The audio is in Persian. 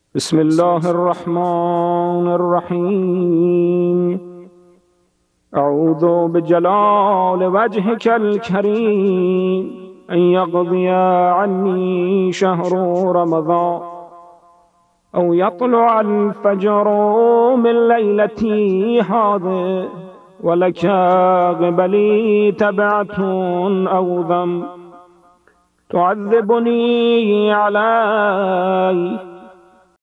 بسم الله الرحمن الرحيم. أعوذ بجلال وجهك الكريم أن يقضي عني شهر رمضان أو يطلع الفجر من ليلتي هذه ولك قبلي تبعة أو ذنب تعذبني عليه